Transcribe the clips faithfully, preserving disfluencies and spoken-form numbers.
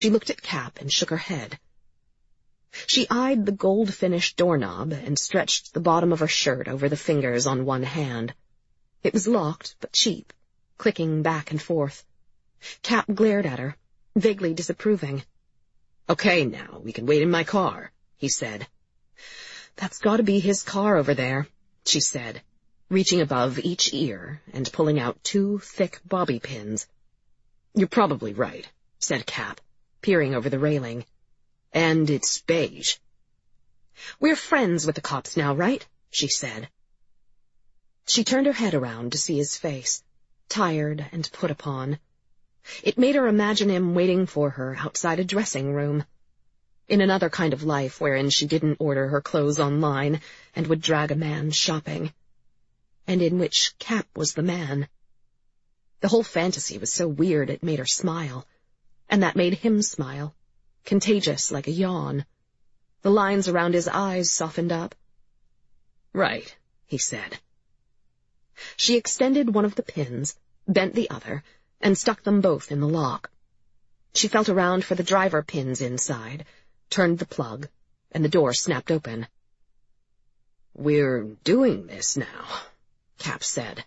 She looked at Cap and shook her head. She eyed the gold-finished doorknob and stretched the bottom of her shirt over the fingers on one hand. It was locked, but cheap, clicking back and forth. Cap glared at her, vaguely disapproving. "Okay, now, we can wait in my car," he said. "That's gotta be his car over there," she said, reaching above each ear and pulling out two thick bobby pins. "You're probably right," said Cap, peering over the railing. "And it's beige." "We're friends with the cops now, right?" she said. She turned her head around to see his face, tired and put upon. It made her imagine him waiting for her outside a dressing room. In another kind of life wherein she didn't order her clothes online and would drag a man shopping. And in which Cap was the man. The whole fantasy was so weird it made her smile. And that made him smile, contagious like a yawn. The lines around his eyes softened up. "Right," he said. She extended one of the pins, bent the other, and stuck them both in the lock. She felt around for the driver pins inside, turned the plug, and the door snapped open. "We're doing this now," Cap said.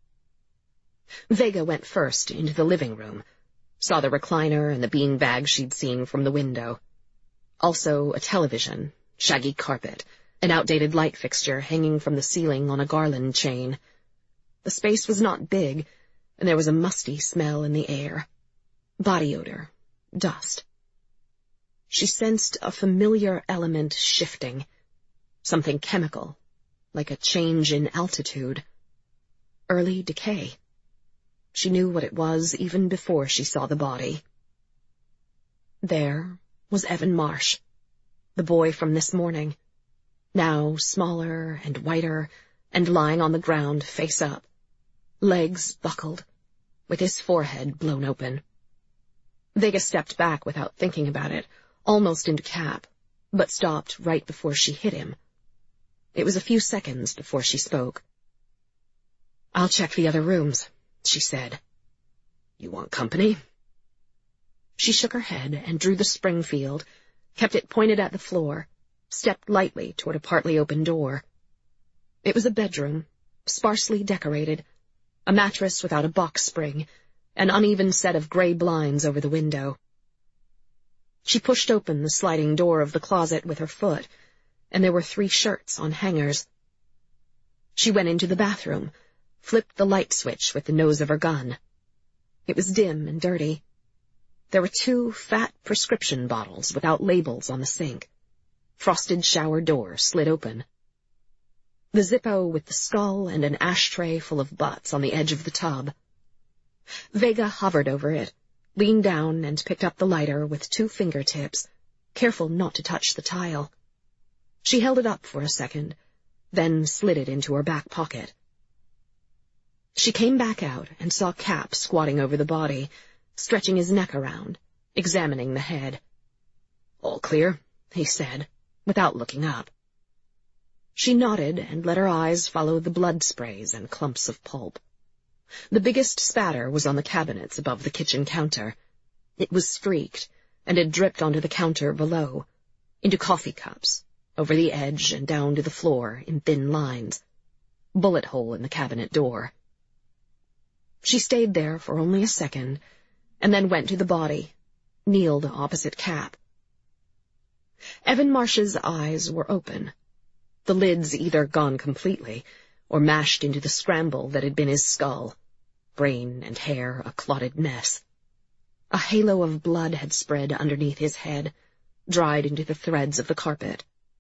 Vega went first into the living room, saw the recliner and the beanbag she'd seen from the window. Also a television, shaggy carpet, an outdated light fixture hanging from the ceiling on a garland chain. The space was not big, and there was a musty smell in the air. Body odor, dust. She sensed a familiar element shifting, something chemical, like a change in altitude. Early decay. She knew what it was even before she saw the body. There was Evan Marsh, the boy from this morning, now smaller and whiter and lying on the ground face up, legs buckled, with his forehead blown open. Vega stepped back without thinking about it, almost into Cap, but stopped right before she hit him. It was a few seconds before she spoke. "I'll check the other rooms," she said. "You want company?" She shook her head and drew the Springfield, kept it pointed at the floor, stepped lightly toward a partly open door. It was a bedroom, sparsely decorated, a mattress without a box spring, an uneven set of gray blinds over the window. She pushed open the sliding door of the closet with her foot, and there were three shirts on hangers. She went into the bathroom, flipped the light switch with the nose of her gun. It was dim and dirty. There were two fat prescription bottles without labels on the sink. Frosted shower door slid open. The Zippo with the skull and an ashtray full of butts on the edge of the tub. Vega hovered over it, leaned down and picked up the lighter with two fingertips, careful not to touch the tile. She held it up for a second, then slid it into her back pocket. She came back out and saw Cap squatting over the body, stretching his neck around, examining the head. "All clear," he said, without looking up. She nodded and let her eyes follow the blood sprays and clumps of pulp. The biggest spatter was on the cabinets above the kitchen counter. It was streaked, and had dripped onto the counter below, into coffee cups, over the edge and down to the floor in thin lines. Bullet hole in the cabinet door. She stayed there for only a second, and then went to the body, kneeled opposite Cap. Evan Marsh's eyes were open, the lids either gone completely, or mashed into the scramble that had been his skull, brain and hair a clotted mess. A halo of blood had spread underneath his head, dried into the threads of the carpet.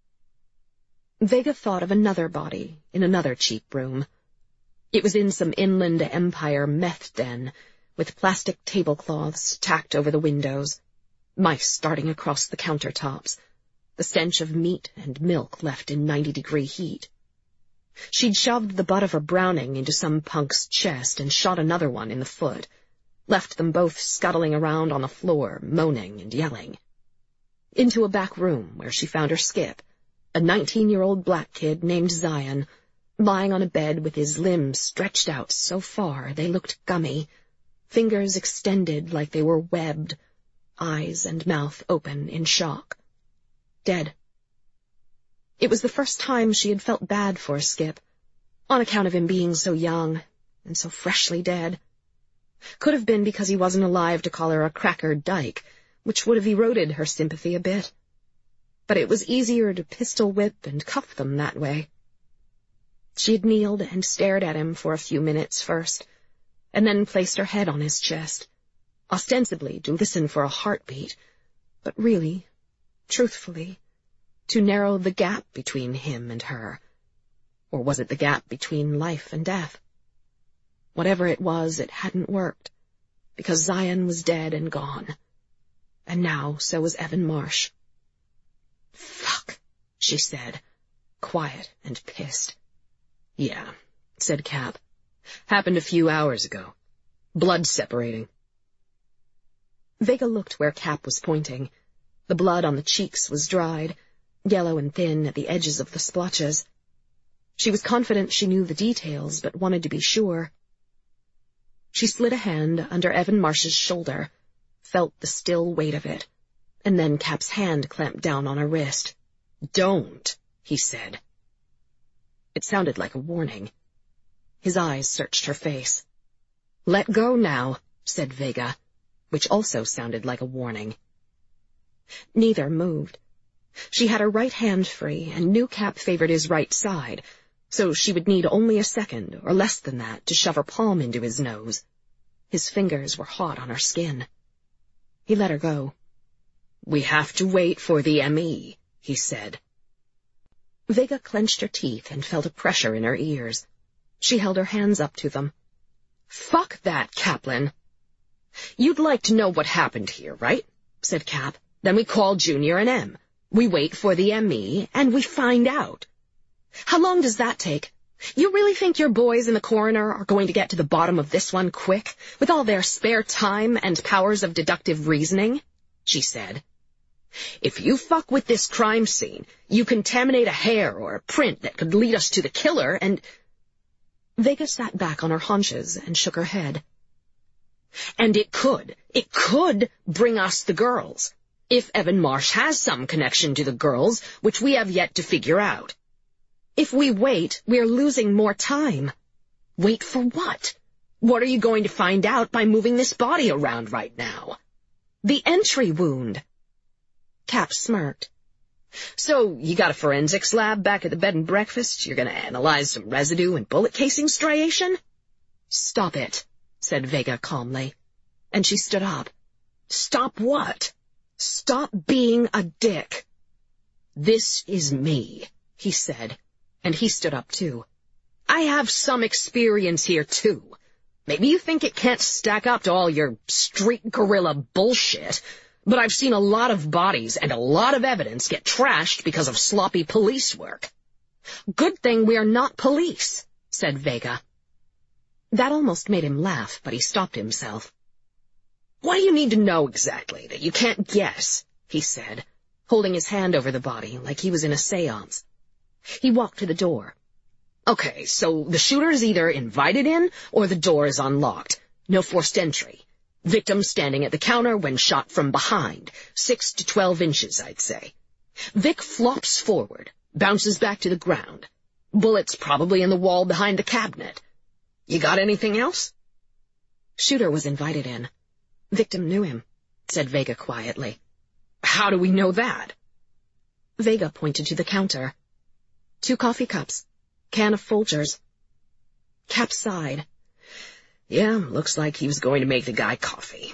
Vega thought of another body in another cheap room. It was in some Inland Empire meth den, with plastic tablecloths tacked over the windows, mice darting across the countertops, the stench of meat and milk left in ninety-degree heat. She'd shoved the butt of her Browning into some punk's chest and shot another one in the foot, left them both scuttling around on the floor, moaning and yelling. Into a back room where she found her Skip, a nineteen-year-old black kid named Zion, lying on a bed with his limbs stretched out so far they looked gummy, fingers extended like they were webbed, eyes and mouth open in shock. Dead. It was the first time she had felt bad for Skip, on account of him being so young and so freshly dead. Could have been because he wasn't alive to call her a cracker dyke, which would have eroded her sympathy a bit. But it was easier to pistol whip and cuff them that way. She had kneeled and stared at him for a few minutes first, and then placed her head on his chest, ostensibly to listen for a heartbeat, but really, truthfully, to narrow the gap between him and her. Or was it the gap between life and death? Whatever it was, it hadn't worked, because Zion was dead and gone. And now so was Evan Marsh. "Fuck," she said, quiet and pissed. "Yeah," said Cap. "Happened a few hours ago. Blood separating." Vega looked where Cap was pointing. The blood on the cheeks was dried, yellow and thin at the edges of the splotches. She was confident she knew the details, but wanted to be sure. She slid a hand under Evan Marsh's shoulder, felt the still weight of it, and then Cap's hand clamped down on her wrist. "Don't," he said. It sounded like a warning. His eyes searched her face. "Let go now," said Vega, which also sounded like a warning. Neither moved. She had her right hand free, and knew Cap favored his right side, so she would need only a second, or less than that, to shove her palm into his nose. His fingers were hot on her skin. He let her go. "We have to wait for the M E, he said. Vega clenched her teeth and felt a pressure in her ears. She held her hands up to them. "Fuck that, Kaplan." "You'd like to know what happened here, right?" said Cap. "Then we call Junior and M. We wait for the M E, and we find out. How long does that take? You really think your boys in the coroner are going to get to the bottom of this one quick, with all their spare time and powers of deductive reasoning?" she said. "If you fuck with this crime scene, you contaminate a hair or a print that could lead us to the killer, and—" Vega sat back on her haunches and shook her head. "And it could, it could bring us the girls, if Evan Marsh has some connection to the girls, which we have yet to figure out. If we wait, we're losing more time. Wait for what? What are you going to find out by moving this body around right now? The entry wound." Cap smirked. "So, you got a forensics lab back at the bed and breakfast? You're going to analyze some residue and bullet casing striation?" "Stop it," said Vega calmly. And she stood up. "Stop what?" "Stop being a dick." "This is me," he said, and he stood up too. "I have some experience here too. Maybe you think it can't stack up to all your street guerrilla bullshit, but I've seen a lot of bodies and a lot of evidence get trashed because of sloppy police work." "Good thing we're not police," said Vega. That almost made him laugh, but he stopped himself. "What do you need to know exactly that you can't guess?" he said, holding his hand over the body like he was in a seance. He walked to the door. "Okay, so the shooter is either invited in or the door is unlocked. No forced entry. Victim standing at the counter when shot from behind, six to twelve inches, I'd say. Vic flops forward, bounces back to the ground. Bullets probably in the wall behind the cabinet. You got anything else?" "Shooter was invited in. Victim knew him," said Vega quietly. "How do we know that?" Vega pointed to the counter. Two coffee cups. Can of Folgers. Cap sighed. "Yeah, looks like he was going to make the guy coffee."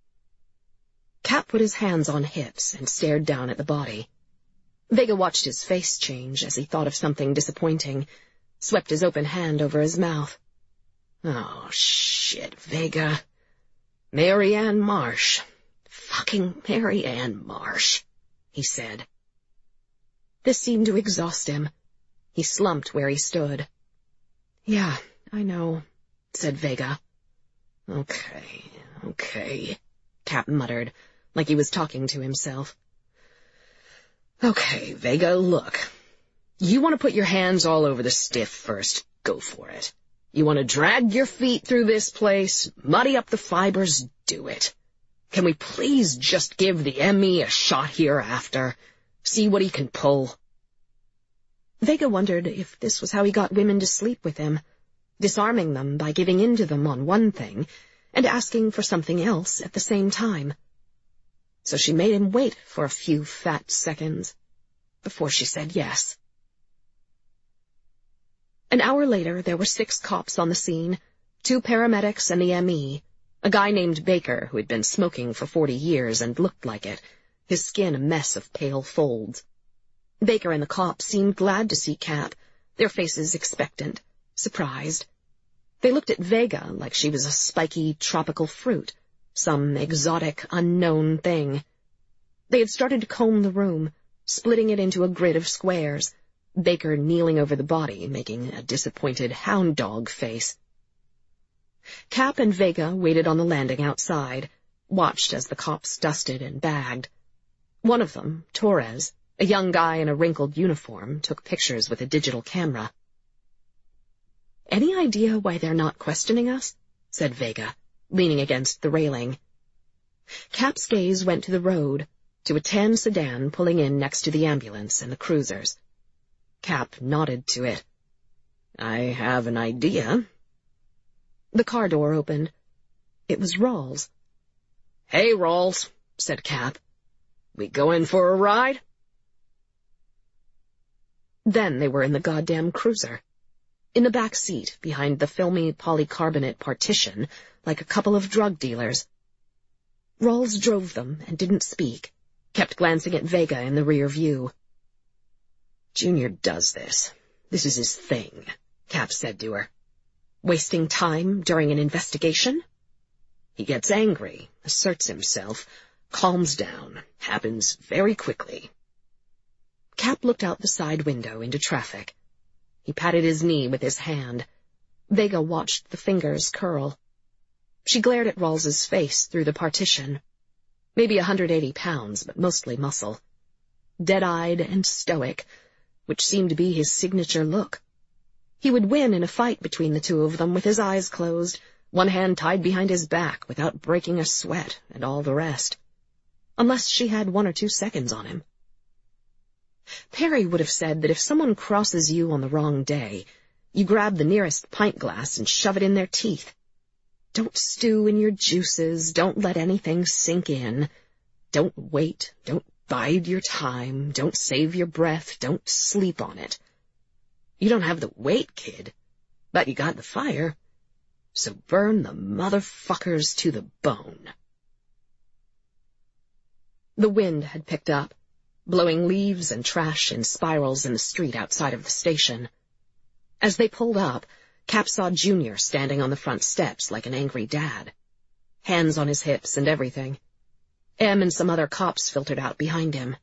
Cap put his hands on hips and stared down at the body. Vega watched his face change as he thought of something disappointing, swept his open hand over his mouth. "Oh, shit, Vega. Mary Ann Marsh. Fucking Mary Ann Marsh," he said. This seemed to exhaust him. He slumped where he stood. "Yeah, I know," said Vega. Okay, okay, Cap muttered, like he was talking to himself. "Okay, Vega, look. You want to put your hands all over the stiff first, go for it. You want to drag your feet through this place, muddy up the fibers, do it. Can we please just give the M E a shot here after? See what he can pull? Vega wondered if this was how he got women to sleep with him, disarming them by giving in to them on one thing and asking for something else at the same time. So she made him wait for a few fat seconds before she said yes. An hour later, there were six cops on the scene, two paramedics and the M E, a guy named Baker who had been smoking for forty years and looked like it, his skin a mess of pale folds. Baker and the cops seemed glad to see Cap, their faces expectant, surprised. They looked at Vega like she was a spiky tropical fruit, some exotic, unknown thing. They had started to comb the room, splitting it into a grid of squares, Baker kneeling over the body, making a disappointed hound dog face. Cap and Vega waited on the landing outside, watched as the cops dusted and bagged. One of them, Torres, a young guy in a wrinkled uniform, took pictures with a digital camera. "Any idea why they're not questioning us?" said Vega, leaning against the railing. Cap's gaze went to the road, to a tan sedan pulling in next to the ambulance and the cruisers. Cap nodded to it. "I have an idea." The car door opened. It was Rawls. "Hey, Rawls," said Cap. "We going for a ride?" Then they were in the goddamn cruiser. In the back seat, behind the filmy polycarbonate partition, like a couple of drug dealers. Rawls drove them and didn't speak, kept glancing at Vega in the rear view. "Junior does this. This is his thing," Cap said to her. "Wasting time during an investigation? He gets angry, asserts himself, calms down, happens very quickly." Cap looked out the side window into traffic. He patted his knee with his hand. Vega watched the fingers curl. She glared at Rawls's face through the partition. Maybe a hundred eighty pounds, but mostly muscle. Dead-eyed and stoic, which seemed to be his signature look. He would win in a fight between the two of them with his eyes closed, one hand tied behind his back without breaking a sweat and all the rest. Unless she had one or two seconds on him. Perry would have said that if someone crosses you on the wrong day, you grab the nearest pint glass and shove it in their teeth. Don't stew in your juices, don't let anything sink in. Don't wait, don't bide your time, don't save your breath, don't sleep on it. You don't have the weight, kid, but you got the fire, so burn the motherfuckers to the bone. The wind had picked up, blowing leaves and trash in spirals in the street outside of the station. As they pulled up, Cap saw Junior standing on the front steps like an angry dad. Hands on his hips and everything. Em and some other cops filtered out behind him.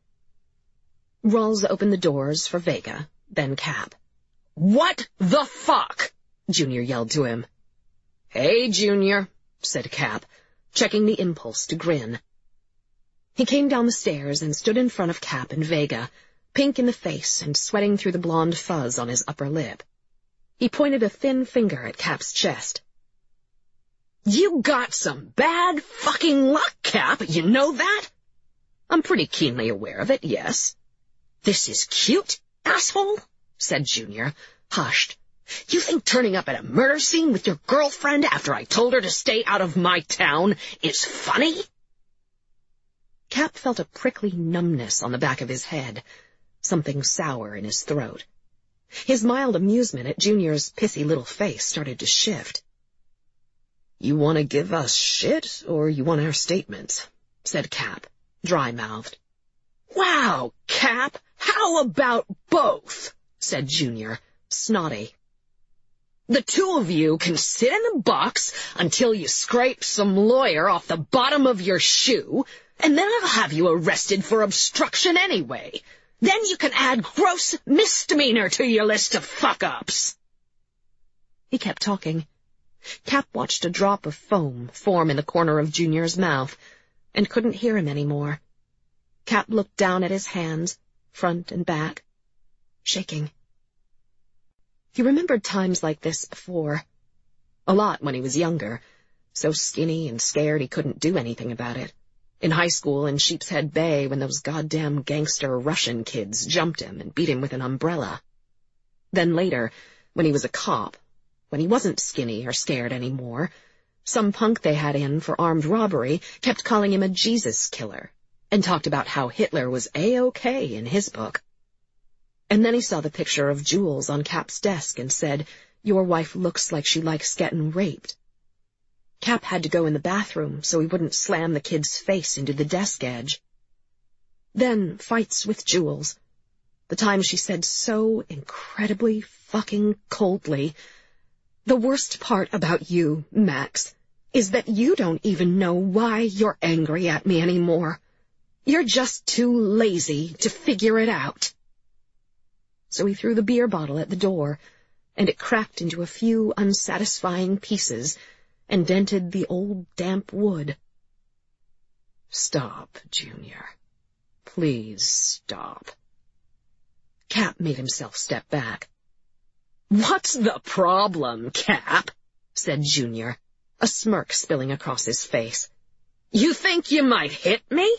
Rawls opened the doors for Vega, then Cap. "What the fuck?" Junior yelled to him. "Hey, Junior," said Cap, checking the impulse to grin. He came down the stairs and stood in front of Cap and Vega, pink in the face and sweating through the blonde fuzz on his upper lip. He pointed a thin finger at Cap's chest. "You got some bad fucking luck, Cap, you know that?" "I'm pretty keenly aware of it, yes." "This is cute, asshole," said Junior, hushed. "You think turning up at a murder scene with your girlfriend after I told her to stay out of my town is funny?" Cap felt a prickly numbness on the back of his head, something sour in his throat. His mild amusement at Junior's pithy little face started to shift. "You want to give us shit, or you want our statements?" said Cap, dry-mouthed. "Wow, Cap, how about both?" said Junior, snotty. "The two of you can sit in the box until you scrape some lawyer off the bottom of your shoe, and then I'll have you arrested for obstruction anyway. Then you can add gross misdemeanor to your list of fuck-ups." He kept talking. Cap watched a drop of foam form in the corner of Junior's mouth, and couldn't hear him anymore. Cap looked down at his hands, front and back, shaking. He remembered times like this before. A lot when he was younger, so skinny and scared he couldn't do anything about it. In high school in Sheepshead Bay when those goddamn gangster Russian kids jumped him and beat him with an umbrella. Then later, when he was a cop, when he wasn't skinny or scared anymore, some punk they had in for armed robbery kept calling him a Jesus killer and talked about how Hitler was A-okay in his book. And then he saw the picture of Jules on Cap's desk and said, "Your wife looks like she likes getting raped." Cap had to go in the bathroom so he wouldn't slam the kid's face into the desk edge. Then fights with Jules. The time she said so incredibly fucking coldly, "The worst part about you, Max, is that you don't even know why you're angry at me anymore. You're just too lazy to figure it out." So he threw the beer bottle at the door, and it cracked into a few unsatisfying pieces and dented the old damp wood. "Stop, Junior. Please stop." Cap made himself step back. "What's the problem, Cap?" said Junior, a smirk spilling across his face. "You think you might hit me?"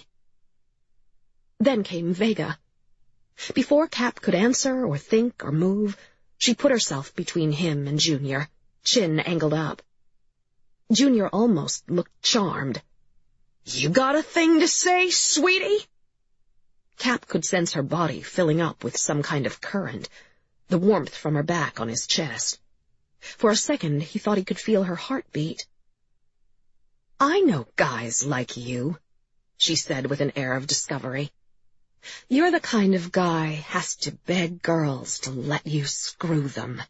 Then came Vega. Before Cap could answer or think or move, she put herself between him and Junior, chin angled up. Junior almost looked charmed. "You got a thing to say, sweetie?" Cap could sense her body filling up with some kind of current, the warmth from her back on his chest. For a second, he thought he could feel her heartbeat. "I know guys like you," she said with an air of discovery. "You're the kind of guy has to beg girls to let you screw them."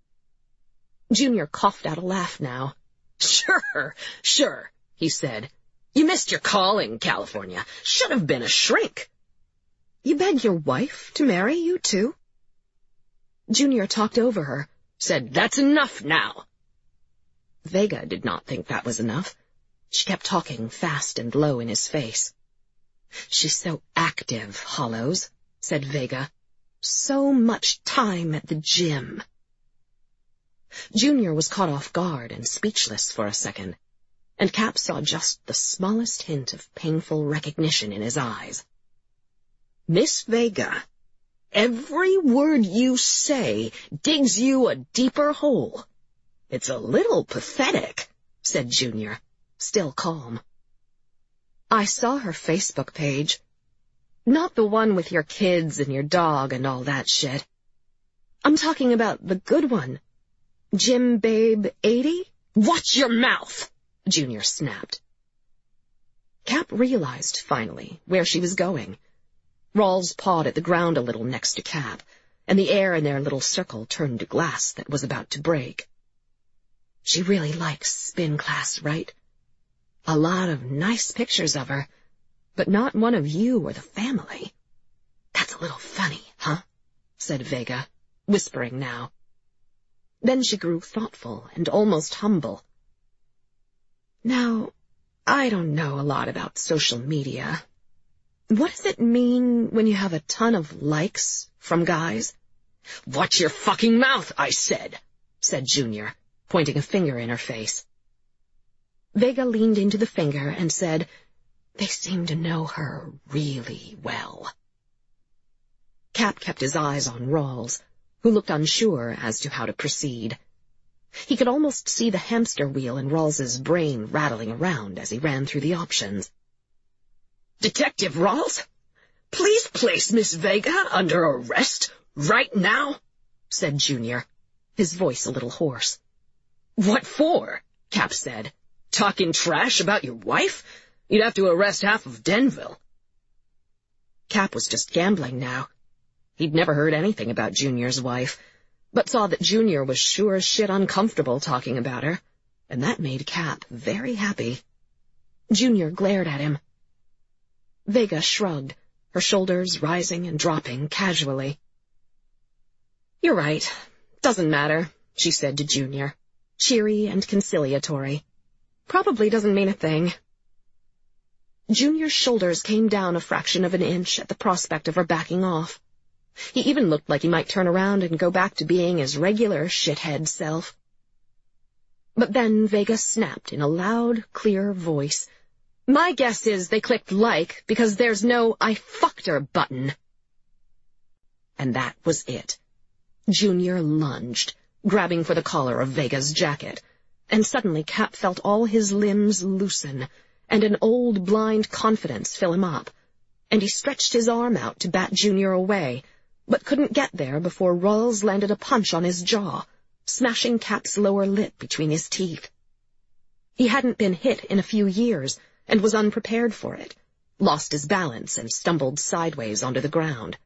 Junior coughed out a laugh now. "Sure, sure," he said. "You missed your calling, California. Should have been a shrink." "You beg your wife to marry you, too?" Junior talked over her, said, "That's enough now." Vega did not think that was enough. She kept talking fast and low in his face. "She's so active, Hollows," said Vega. "So much time at the gym." Junior was caught off guard and speechless for a second, and Cap saw just the smallest hint of painful recognition in his eyes. "Miss Vega, every word you say digs you a deeper hole. It's a little pathetic," said Junior, still calm. "I saw her Facebook page. Not the one with your kids and your dog and all that shit. I'm talking about the good one. Jim Babe eighty? "Watch your mouth!" Junior snapped. Cap realized, finally, where she was going. Rawls pawed at the ground a little next to Cap, and the air in their little circle turned to glass that was about to break. "She really likes spin class, right? A lot of nice pictures of her, but not one of you or the family. That's a little funny, huh?" said Vega, whispering now. Then she grew thoughtful and almost humble. "Now, I don't know a lot about social media. What does it mean when you have a ton of likes from guys?" "Watch your fucking mouth, I said," said Junior, pointing a finger in her face. Vega leaned into the finger and said, "They seem to know her really well." Cap kept his eyes on Rawls, who looked unsure as to how to proceed. He could almost see the hamster wheel in Rawls's brain rattling around as he ran through the options. "Detective Rawls, please place Miss Vega under arrest right now," said Junior, his voice a little hoarse. "What for?" Cap said. "Talking trash about your wife? You'd have to arrest half of Denville." Cap was just gambling now. He'd never heard anything about Junior's wife, but saw that Junior was sure as shit uncomfortable talking about her, and that made Cap very happy. Junior glared at him. Vega shrugged, her shoulders rising and dropping casually. "You're right. Doesn't matter," she said to Junior, cheery and conciliatory. "Probably doesn't mean a thing." Junior's shoulders came down a fraction of an inch at the prospect of her backing off. He even looked like he might turn around and go back to being his regular shithead self. But then Vega snapped in a loud, clear voice, My guess is they clicked like because there's no I fucked her button. And that was it. Junior lunged, grabbing for the collar of Vega's jacket, and suddenly Cap felt all his limbs loosen, and an old blind confidence fill him up, and he stretched his arm out to bat Junior away, but couldn't get there before Rawls landed a punch on his jaw, smashing Cap's lower lip between his teeth. He hadn't been hit in a few years, and was unprepared for it, lost his balance and stumbled sideways onto the ground.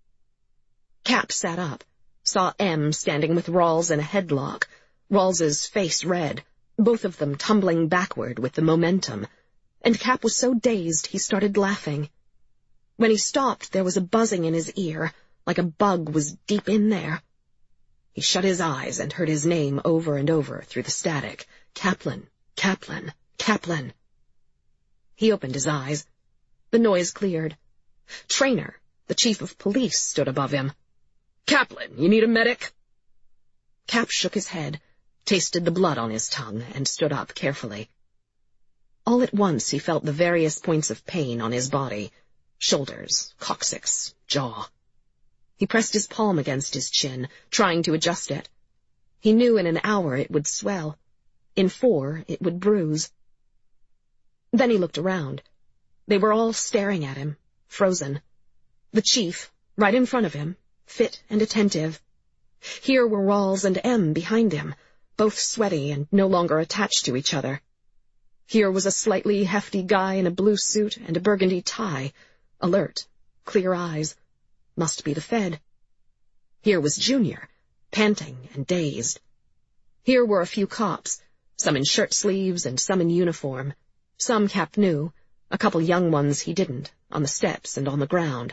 Cap sat up, saw M standing with Rawls in a headlock, Rawls's face red, both of them tumbling backward with the momentum, and Cap was so dazed he started laughing. When he stopped, there was a buzzing in his ear, like a bug was deep in there. He shut his eyes and heard his name over and over through the static. Kaplan, Kaplan, Kaplan. He opened his eyes. The noise cleared. Traynor, the chief of police, stood above him. "Kaplan, you need a medic?" Cap shook his head, tasted the blood on his tongue, and stood up carefully. All at once he felt the various points of pain on his body, shoulders, coccyx, jaw. He pressed his palm against his chin, trying to adjust it. He knew in an hour it would swell. In four it would bruise. Then he looked around. They were all staring at him, frozen. The chief, right in front of him, fit and attentive. Here were Rawls and M behind him, both sweaty and no longer attached to each other. Here was a slightly hefty guy in a blue suit and a burgundy tie, alert, clear eyes. Must be the Fed. Here was Junior, panting and dazed. Here were a few cops, some in shirt sleeves and some in uniform. Some Cap knew, a couple young ones he didn't, on the steps and on the ground.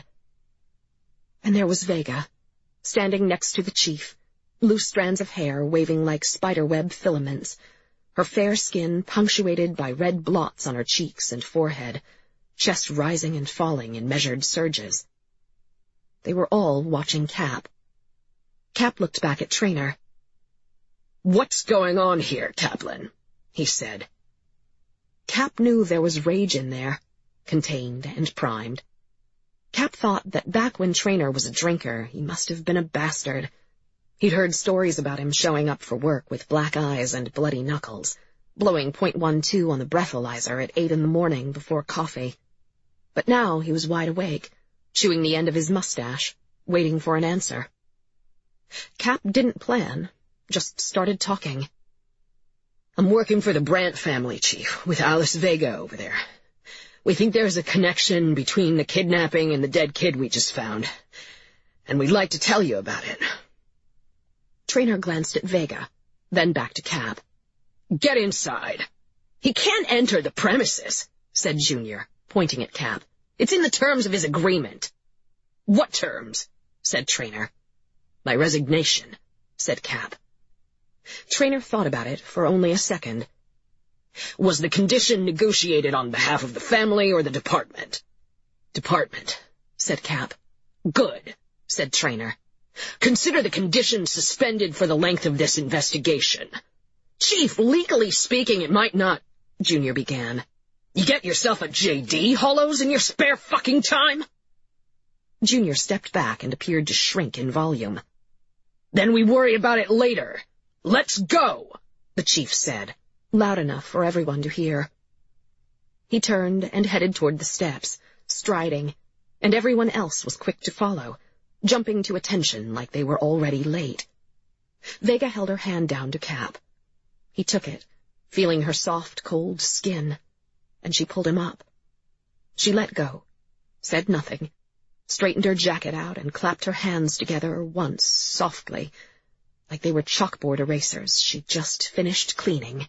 And there was Vega, standing next to the chief, loose strands of hair waving like spiderweb filaments, her fair skin punctuated by red blots on her cheeks and forehead, chest rising and falling in measured surges. They were all watching Cap. Cap looked back at Traynor. "What's going on here, Kaplan?" he said. Cap knew there was rage in there, contained and primed. Cap thought that back when Traynor was a drinker, he must have been a bastard. He'd heard stories about him showing up for work with black eyes and bloody knuckles, blowing point one two on the breathalyzer at eight in the morning before coffee. But now he was wide awake, chewing the end of his mustache, waiting for an answer. Cap didn't plan, just started talking. "I'm working for the Brandt family, Chief, with Alice Vega over there. We think there's a connection between the kidnapping and the dead kid we just found, and we'd like to tell you about it." Traynor glanced at Vega, then back to Cap. "Get inside." "He can't enter the premises," said Junior, pointing at Cap. "It's in the terms of his agreement." "What terms?" said Traynor. "My resignation," said Cap. Traynor thought about it for only a second. "Was the condition negotiated on behalf of the family or the department?" "Department," said Cap. "Good," said Traynor. "Consider the condition suspended for the length of this investigation." "Chief, legally speaking, it might not—" Junior began. "You get yourself a J D, Hollows, in your spare fucking time?" Junior stepped back and appeared to shrink in volume. "Then we worry about it later. Let's go," the chief said, loud enough for everyone to hear. He turned and headed toward the steps, striding, and everyone else was quick to follow, jumping to attention like they were already late. Vega held her hand down to Cap. He took it, feeling her soft, cold skin, and she pulled him up. She let go, said nothing, straightened her jacket out and clapped her hands together once, softly, like they were chalkboard erasers she'd just finished cleaning.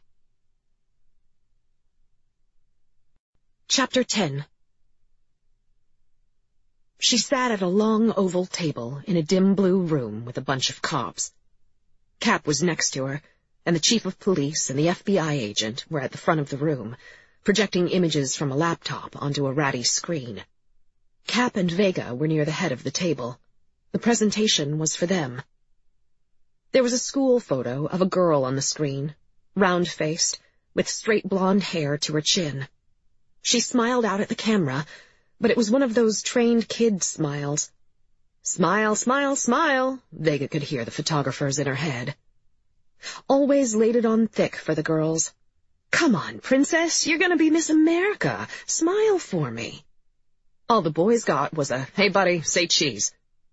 Chapter ten. She sat at a long oval table in a dim blue room with a bunch of cops. Cap was next to her, and the chief of police and the F B I agent were at the front of the room, projecting images from a laptop onto a ratty screen. Cap and Vega were near the head of the table. The presentation was for them. There was a school photo of a girl on the screen, round-faced, with straight blonde hair to her chin. She smiled out at the camera, but it was one of those trained kid smiles. Smile, smile, smile, Vega could hear the photographers in her head. Always laid it on thick for the girls. Come on, princess, you're gonna be Miss America. Smile for me. All the boys got was a, hey buddy, say cheese.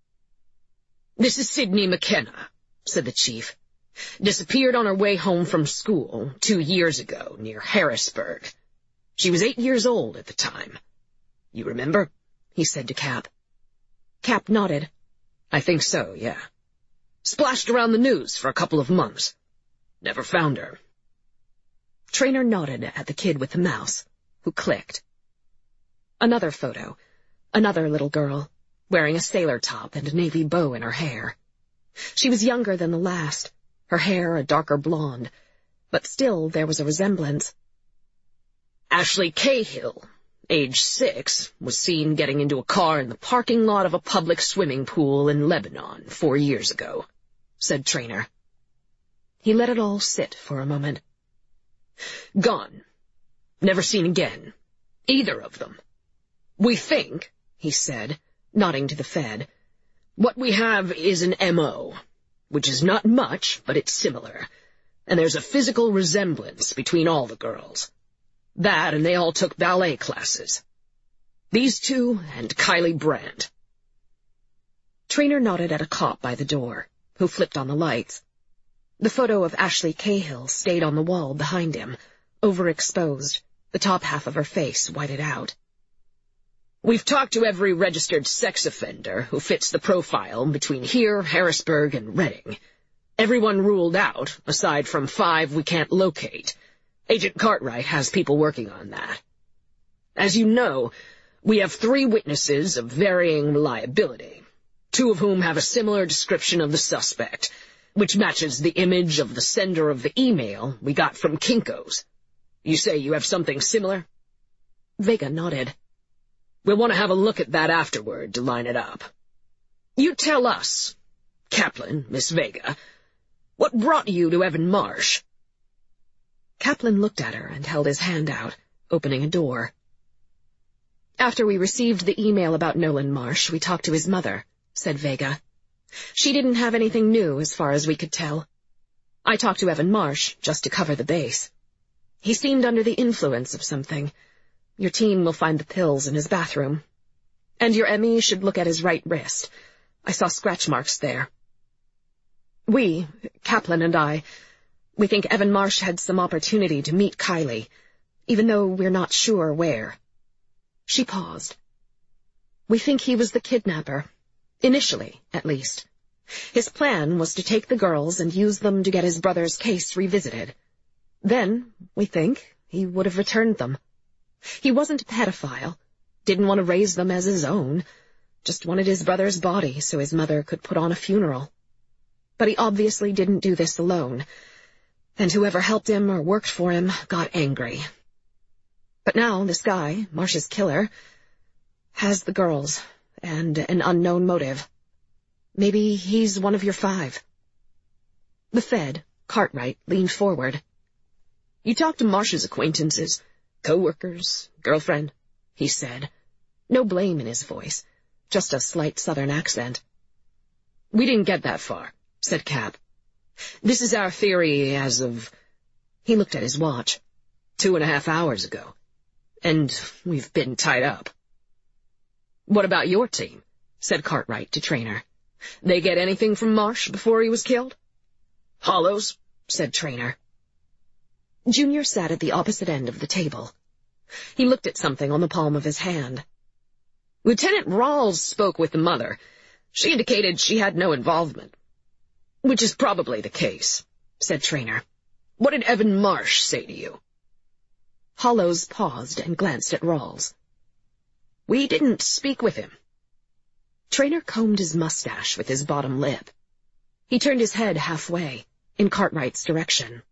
This is Sydney McKenna, said the chief. Disappeared on her way home from school two years ago near Harrisburg. She was eight years old at the time. You remember? He said to Cap. Cap nodded. I think so, yeah. Splashed around the news for a couple of months. Never found her. Traynor nodded at the kid with the mouse, who clicked. Another photo. Another little girl, wearing a sailor top and a navy bow in her hair. She was younger than the last, her hair a darker blonde, but still there was a resemblance. Ashley Cahill, age six, was seen getting into a car in the parking lot of a public swimming pool in Lebanon four years ago, said Traynor. He let it all sit for a moment. Gone. Never seen again. Either of them. We think, he said, nodding to the Fed, what we have is an M O, which is not much, but it's similar, and there's a physical resemblance between all the girls. That, and they all took ballet classes. These two and Kylie Brandt. Traynor nodded at a cop by the door, who flipped on the lights. The photo of Ashley Cahill stayed on the wall behind him, overexposed, the top half of her face whited out. We've talked to every registered sex offender who fits the profile between here, Harrisburg, and Reading. Everyone ruled out, aside from five we can't locate. Agent Cartwright has people working on that. As you know, we have three witnesses of varying reliability, two of whom have a similar description of the suspect, which matches the image of the sender of the email we got from Kinko's. You say you have something similar? Vega nodded. We'll want to have a look at that afterward to line it up. You tell us, Kaplan, Miss Vega, what brought you to Evan Marsh? Kaplan looked at her and held his hand out, opening a door. After we received the email about Nolan Marsh, we talked to his mother, said Vega. She didn't have anything new as far as we could tell. I talked to Evan Marsh just to cover the base. He seemed under the influence of something. Your team will find the pills in his bathroom. And your M E should look at his right wrist. I saw scratch marks there. We, Kaplan and I, we think Evan Marsh had some opportunity to meet Kylie, even though we're not sure where. She paused. We think he was the kidnapper, initially, at least. His plan was to take the girls and use them to get his brother's case revisited. Then, we think, he would have returned them. He wasn't a pedophile, didn't want to raise them as his own, just wanted his brother's body so his mother could put on a funeral. But he obviously didn't do this alone, and whoever helped him or worked for him got angry. But now this guy, Marsh's killer, has the girls, and an unknown motive. Maybe he's one of your five. The Fed, Cartwright, leaned forward. You talked to Marsh's acquaintances, co-workers, girlfriend, he said. No blame in his voice, just a slight southern accent. We didn't get that far, said Cap. This is our theory as of... He looked at his watch. Two and a half hours ago. And we've been tied up. What about your team? Said Cartwright to Traynor. They get anything from Marsh before he was killed? Hollows, said Traynor. Junior sat at the opposite end of the table. He looked at something on the palm of his hand. Lieutenant Rawls spoke with the mother. She indicated she had no involvement. Which is probably the case, said Traynor. What did Evan Marsh say to you? Hollows paused and glanced at Rawls. We didn't speak with him. Traynor combed his mustache with his bottom lip. He turned his head halfway, in Cartwright's direction.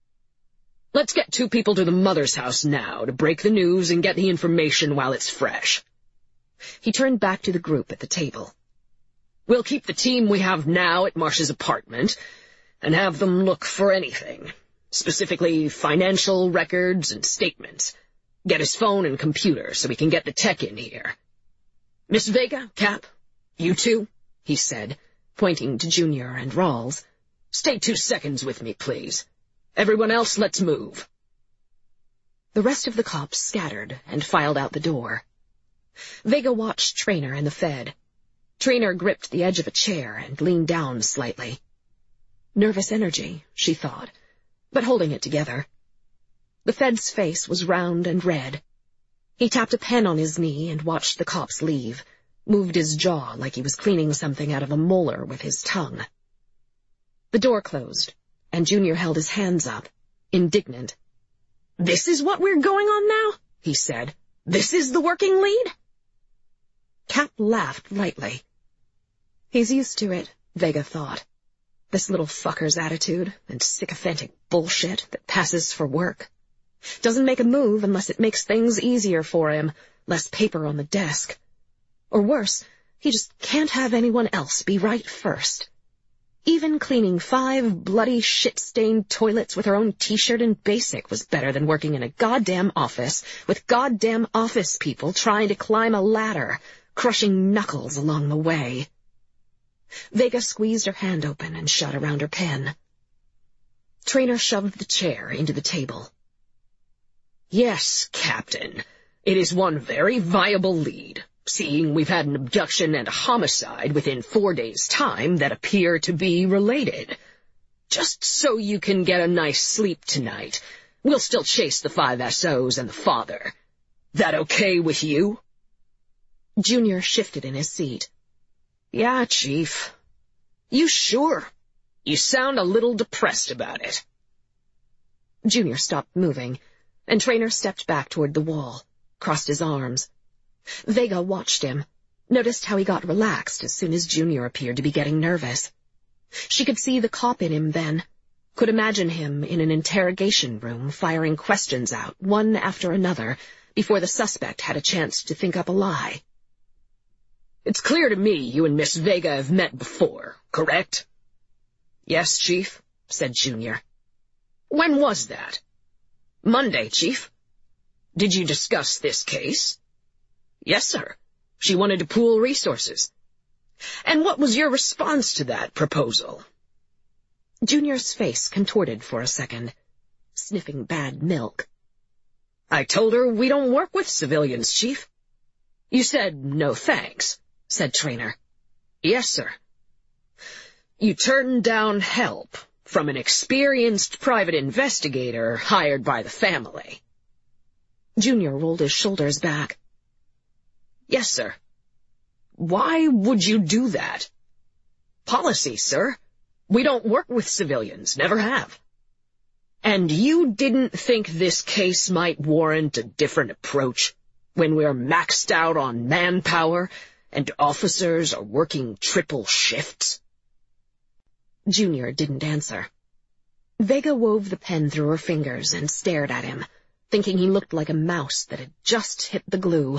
Let's get two people to the mother's house now to break the news and get the information while it's fresh. He turned back to the group at the table. We'll keep the team we have now at Marsh's apartment and have them look for anything, specifically financial records and statements. Get his phone and computer so we can get the tech in here. Miss Vega, Cap, you two, he said, pointing to Junior and Rawls. Stay two seconds with me, please. Everyone else, let's move. The rest of the cops scattered and filed out the door. Vega watched Traynor and the Fed. Traynor gripped the edge of a chair and leaned down slightly. Nervous energy, she thought, but holding it together. The Fed's face was round and red. He tapped a pen on his knee and watched the cops leave, moved his jaw like he was cleaning something out of a molar with his tongue. The door closed, and Junior held his hands up, indignant. "This is what we're going on now?" he said. "This is the working lead?" Cap laughed lightly. He's used to it, Vega thought. This little fucker's attitude and sycophantic bullshit that passes for work. Doesn't make a move unless it makes things easier for him, less paper on the desk. Or worse, he just can't have anyone else be right first. Even cleaning five bloody shit-stained toilets with her own t-shirt and basic was better than working in a goddamn office with goddamn office people trying to climb a ladder, crushing knuckles along the way. Vega squeezed her hand open and shut around her pen. Traynor shoved the chair into the table. "Yes, Captain, it is one very viable lead, seeing we've had an abduction and a homicide within four days' time that appear to be related. Just so you can get a nice sleep tonight, we'll still chase the five S Os and the father. That okay with you?" Junior shifted in his seat. "Yeah, Chief." "You sure? You sound a little depressed about it." Junior stopped moving, and Traynor stepped back toward the wall, crossed his arms. Vega watched him, noticed how he got relaxed as soon as Junior appeared to be getting nervous. She could see the cop in him then, could imagine him in an interrogation room firing questions out, one after another, before the suspect had a chance to think up a lie. "It's clear to me you and Miss Vega have met before, correct?" "Yes, Chief," said Junior. "When was that?" "Monday, Chief." "Did you discuss this case?" "Yes, sir. She wanted to pool resources." "And what was your response to that proposal?" Junior's face contorted for a second, sniffing bad milk. "I told her we don't work with civilians, Chief." "You said no thanks," said Traynor. "Yes, sir." "You turned down help from an experienced private investigator hired by the family." Junior rolled his shoulders back. "Yes, sir." "Why would you do that?" "Policy, sir. We don't work with civilians, never have." "And you didn't think this case might warrant a different approach when we're maxed out on manpower and officers are working triple shifts?" Junior didn't answer. Vega wove the pen through her fingers and stared at him, thinking he looked like a mouse that had just hit the glue.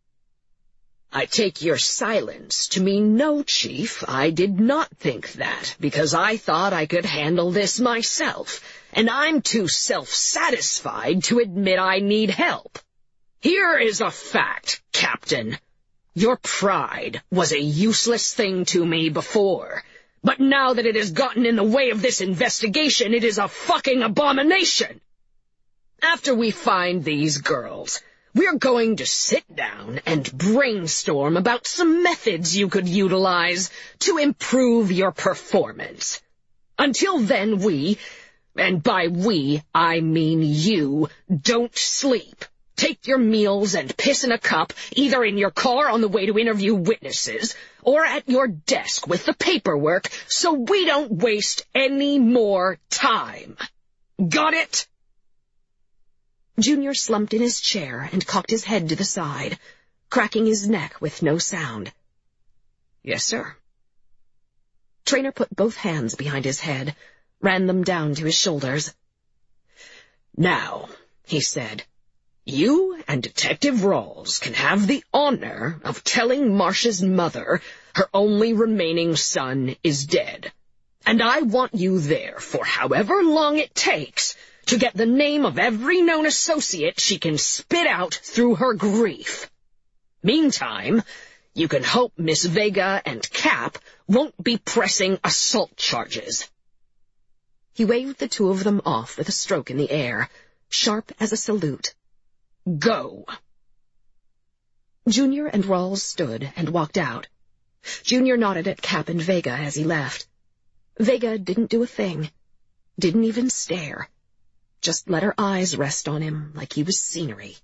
"I take your silence to mean no, Chief. I did not think that, because I thought I could handle this myself, and I'm too self-satisfied to admit I need help. Here is a fact, Captain. Your pride was a useless thing to me before, but now that it has gotten in the way of this investigation, it is a fucking abomination. After we find these girls, we're going to sit down and brainstorm about some methods you could utilize to improve your performance. Until then, we, and by we, I mean you, don't sleep. Take your meals and piss in a cup, either in your car on the way to interview witnesses, or at your desk with the paperwork, so we don't waste any more time. Got it?" Junior slumped in his chair and cocked his head to the side, cracking his neck with no sound. "Yes, sir." Traynor put both hands behind his head, ran them down to his shoulders. "Now," he said, "you and Detective Rawls can have the honor of telling Marcia's mother her only remaining son is dead. And I want you there for however long it takes to get the name of every known associate she can spit out through her grief. Meantime, you can hope Miss Vega and Cap won't be pressing assault charges." He waved the two of them off with a stroke in the air, sharp as a salute. "Go." Junior and Rawls stood and walked out. Junior nodded at Cap and Vega as he left. Vega didn't do a thing, didn't even stare, just let her eyes rest on him like he was scenery.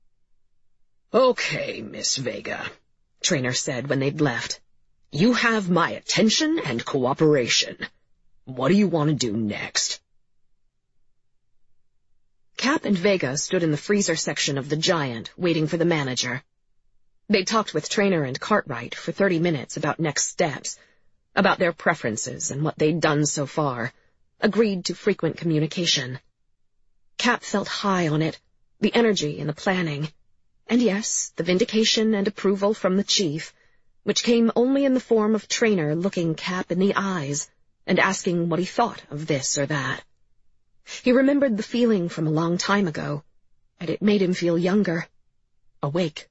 "Okay, Miss Vega," Traynor said when they'd left. "You have my attention and cooperation. What do you want to do next?" Cap and Vega stood in the freezer section of the Giant, waiting for the manager. They talked with Traynor and Cartwright for thirty minutes about next steps, about their preferences and what they'd done so far, agreed to frequent communication. Cap felt high on it, the energy and the planning, and yes, the vindication and approval from the chief, which came only in the form of Traynor looking Cap in the eyes and asking what he thought of this or that. He remembered the feeling from a long time ago, and it made him feel younger, awake.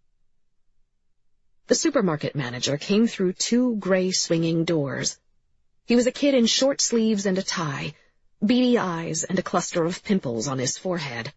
The supermarket manager came through two gray swinging doors. He was a kid in short sleeves and a tie, beady eyes and a cluster of pimples on his forehead.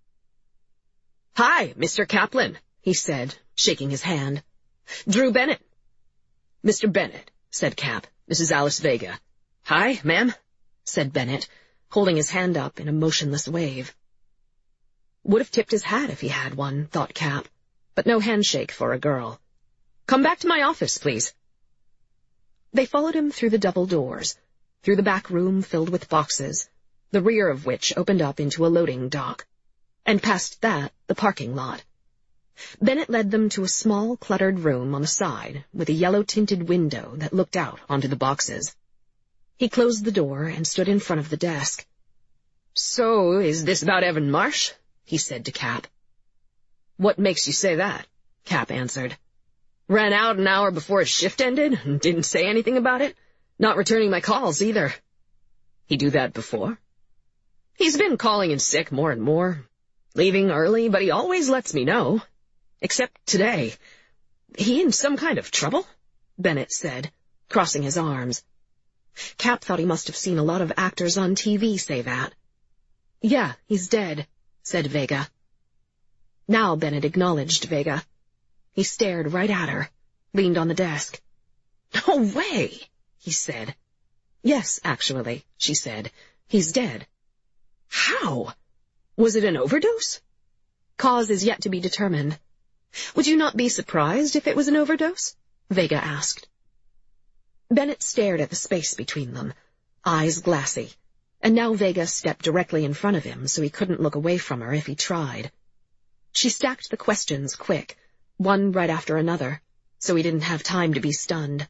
"Hi, Mister Kaplan," he said, shaking his hand. "Drew Bennett." "Mister Bennett," said Cap. "This is Alice Vega." "Hi, ma'am," said Bennett, holding his hand up in a motionless wave. Would have tipped his hat if he had one, thought Cap, but no handshake for a girl. "Come back to my office, please." They followed him through the double doors, through the back room filled with boxes, the rear of which opened up into a loading dock, and past that, the parking lot. Bennett led them to a small, cluttered room on the side, with a yellow-tinted window that looked out onto the boxes. He closed the door and stood in front of the desk. "So, is this about Evan Marsh?" he said to Cap. "What makes you say that?" Cap answered. "Ran out an hour before his shift ended and didn't say anything about it. Not returning my calls, either." "He do that before?" "He's been calling in sick more and more. Leaving early, but he always lets me know. Except today. He in some kind of trouble?" Bennett said, crossing his arms. Cap thought he must have seen a lot of actors on T V say that. "Yeah, he's dead," said Vega. Now Bennett acknowledged Vega. He stared right at her, leaned on the desk. "No way," he said. "Yes, actually," she said. "He's dead." "How? Was it an overdose?" "Cause is yet to be determined." "Would you not be surprised if it was an overdose?" Vega asked. Bennett stared at the space between them, eyes glassy, and now Vega stepped directly in front of him so he couldn't look away from her if he tried. She stacked the questions quick, one right after another, so he didn't have time to be stunned.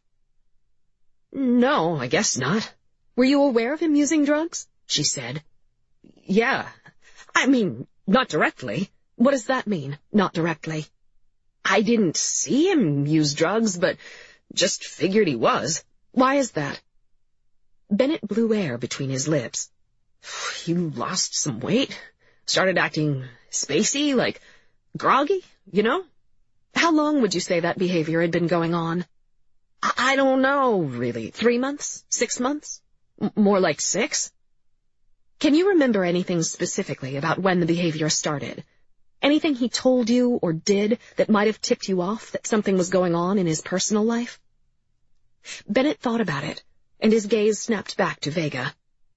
"No, I guess not." "Were you aware of him using drugs?" she said. "Yeah. I mean, not directly." "What does that mean, not directly?" "I didn't see him use drugs, but just figured he was." "Why is that?" Bennett blew air between his lips. "He lost some weight, started acting spacey, like groggy, you know?" "How long would you say that behavior had been going on?" I, I don't know, really. Three months? Six months? M- more like six? Can you remember anything specifically about when the behavior started? Anything he told you or did that might have tipped you off that something was going on in his personal life? Bennett thought about it, and his gaze snapped back to Vega.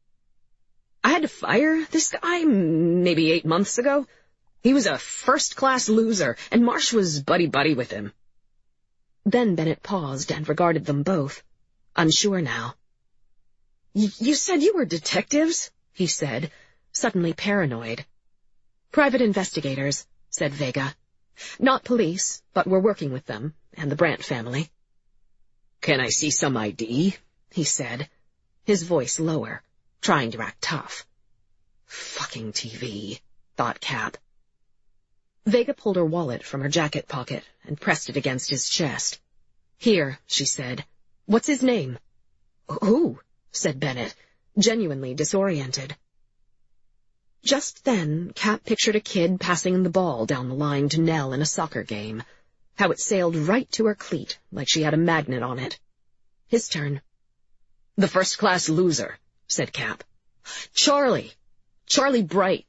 "I had to fire this guy maybe eight months ago. He was a first-class loser, and Marsh was buddy-buddy with him." Then Bennett paused and regarded them both, unsure now. "You said you were detectives?" he said, suddenly paranoid. "Private investigators," said Vega. "Not police, but we're working with them, and the Brandt family." "Can I see some I D?" he said, his voice lower, trying to act tough. Fucking T V, thought Cap. Vega pulled her wallet from her jacket pocket and pressed it against his chest. "Here," she said. "What's his name?" "Who?" said Bennett, genuinely disoriented. Just then, Cap pictured a kid passing the ball down the line to Nell in a soccer game, how it sailed right to her cleat like she had a magnet on it. His turn. "The first-class loser," said Cap. "Charlie. Charlie Bright."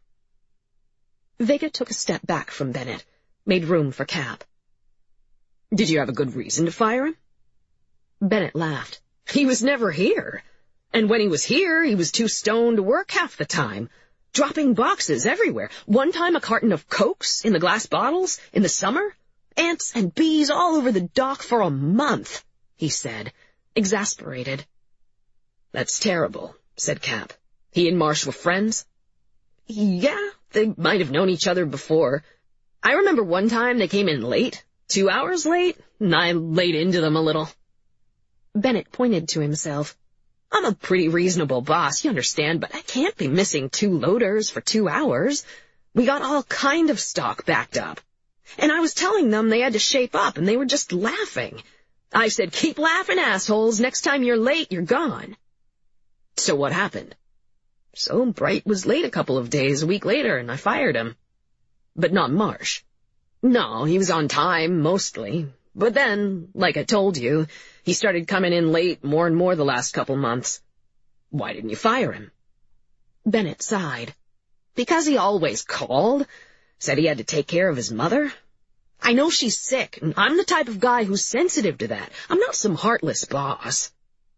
Vega took a step back from Bennett, made room for Cap. "Did you have a good reason to fire him?" Bennett laughed. "He was never here. And when he was here, he was too stoned to work half the time, dropping boxes everywhere. One time a carton of Cokes in the glass bottles in the summer. Ants and bees all over the dock for a month," he said, exasperated. "That's terrible," said Cap. "He and Marsh were friends?" "Yeah, they might have known each other before. I remember one time they came in late, two hours late, and I laid into them a little." Bennett pointed to himself. "I'm a pretty reasonable boss, you understand, but I can't be missing two loaders for two hours. We got all kind of stock backed up. And I was telling them they had to shape up, and they were just laughing. I said, 'Keep laughing, assholes. Next time you're late, you're gone.' So what happened? So Bright was late a couple of days, a week later, and I fired him. But not Marsh. No, he was on time, mostly. But then, like I told you, he started coming in late more and more the last couple months." "Why didn't you fire him?" Bennett sighed. "Because he always called. Said he had to take care of his mother. I know she's sick, and I'm the type of guy who's sensitive to that. I'm not some heartless boss."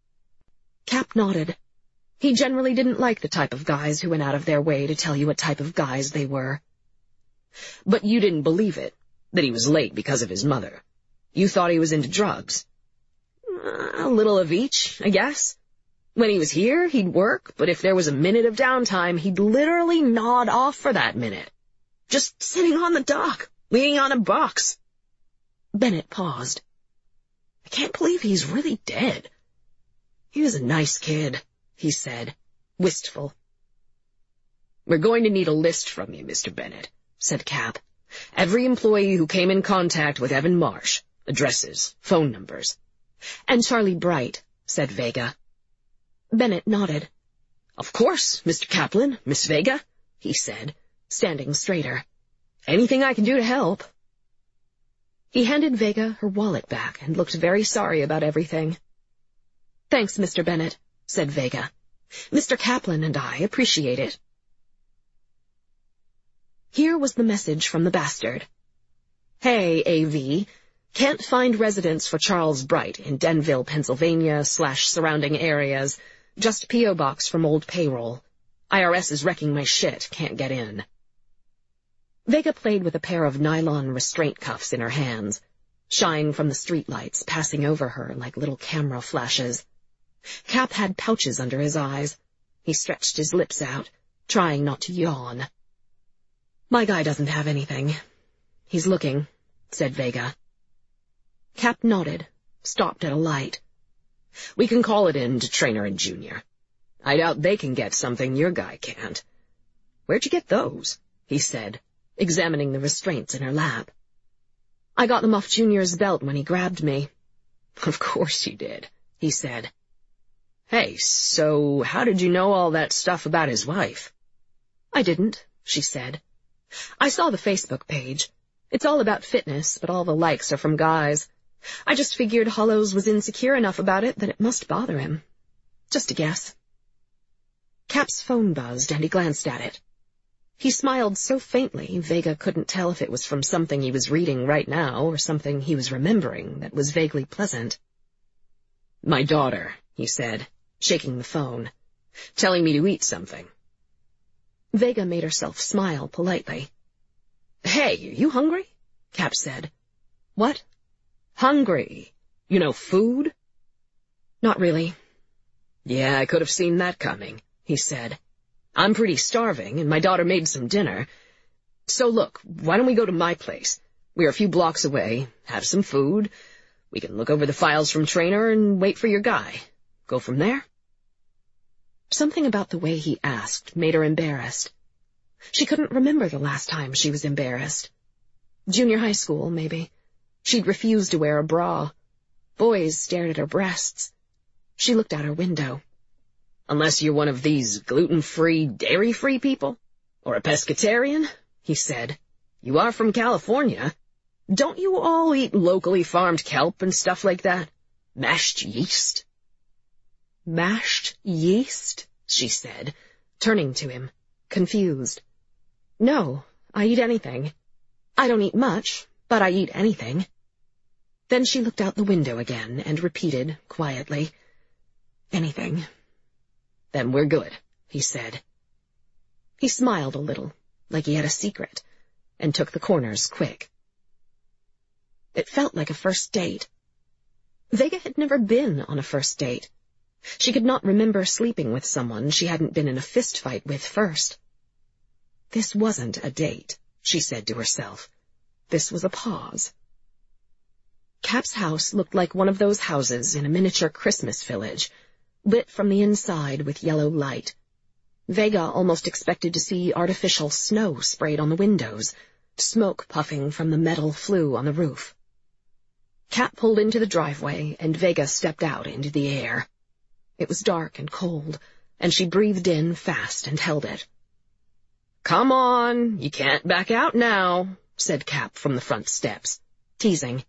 Cap nodded. He generally didn't like the type of guys who went out of their way to tell you what type of guys they were. "But you didn't believe it, that he was late because of his mother. You thought he was into drugs." "A little of each, I guess. When he was here, he'd work, but if there was a minute of downtime, he'd literally nod off for that minute. Just sitting on the dock, leaning on a box." Bennett paused. "I can't believe he's really dead. He was a nice kid," he said, wistful. "We're going to need a list from you, Mister Bennett," said Cap. "Every employee who came in contact with Evan Marsh, addresses, phone numbers." "And Charlie Bright," said Vega. Bennett nodded. "Of course, Mister Kaplan, Miss Vega," he said, standing straighter. "Anything I can do to help." He handed Vega her wallet back and looked very sorry about everything. "Thanks, Mister Bennett," said Vega. "Mister Kaplan and I appreciate it." Here was the message from the bastard. "Hey, A V. Can't find residence for Charles Bright in Denville, Pennsylvania, slash surrounding areas. Just P O box from old payroll. I R S is wrecking my shit. Can't get in." Vega played with a pair of nylon restraint cuffs in her hands, shine from the streetlights passing over her like little camera flashes. Cap had pouches under his eyes. He stretched his lips out, trying not to yawn. "My guy doesn't have anything. He's looking," said Vega. Cap nodded, stopped at a light. "We can call it in to Trainer and Junior. I doubt they can get something your guy can't. Where'd you get those?" he said, examining the restraints in her lap. "I got them off Junior's belt when he grabbed me." "Of course you did," he said. "Hey, so how did you know all that stuff about his wife?" "I didn't," she said. "I saw the Facebook page. It's all about fitness, but all the likes are from guys. I just figured Hollows was insecure enough about it that it must bother him. Just a guess." Cap's phone buzzed, and he glanced at it. He smiled so faintly, Vega couldn't tell if it was from something he was reading right now or something he was remembering that was vaguely pleasant. "My daughter," he said, shaking the phone, "telling me to eat something." Vega made herself smile politely. "Hey, are you hungry?" Cap said. "What?" "Hungry. You know, food?" "Not really." "Yeah, I could have seen that coming," he said. "I'm pretty starving, and my daughter made some dinner. So look, why don't we go to my place? We're a few blocks away, have some food. We can look over the files from Trainer and wait for your guy. Go from there?" Something about the way he asked made her embarrassed. She couldn't remember the last time she was embarrassed. Junior high school, maybe. She'd refused to wear a bra. Boys stared at her breasts. She looked out her window. "Unless you're one of these gluten-free, dairy-free people? Or a pescatarian? He said. You are from California. Don't you all eat locally farmed kelp and stuff like that? Mashed yeast? Mashed yeast? She said, turning to him, confused. No, I eat anything. I don't eat much, but I eat anything. Then she looked out the window again and repeated, quietly, anything. Then we're good, he said. He smiled a little, like he had a secret, and took the corners quick. It felt like a first date. Vega had never been on a first date. She could not remember sleeping with someone she hadn't been in a fist fight with first. This wasn't a date, she said to herself. This was a pause. Cap's house looked like one of those houses in a miniature Christmas village, lit from the inside with yellow light. Vega almost expected to see artificial snow sprayed on the windows, smoke puffing from the metal flue on the roof. Cap pulled into the driveway, and Vega stepped out into the air. It was dark and cold, and she breathed in fast and held it. Come on, you can't back out now, said Cap from the front steps, teasing.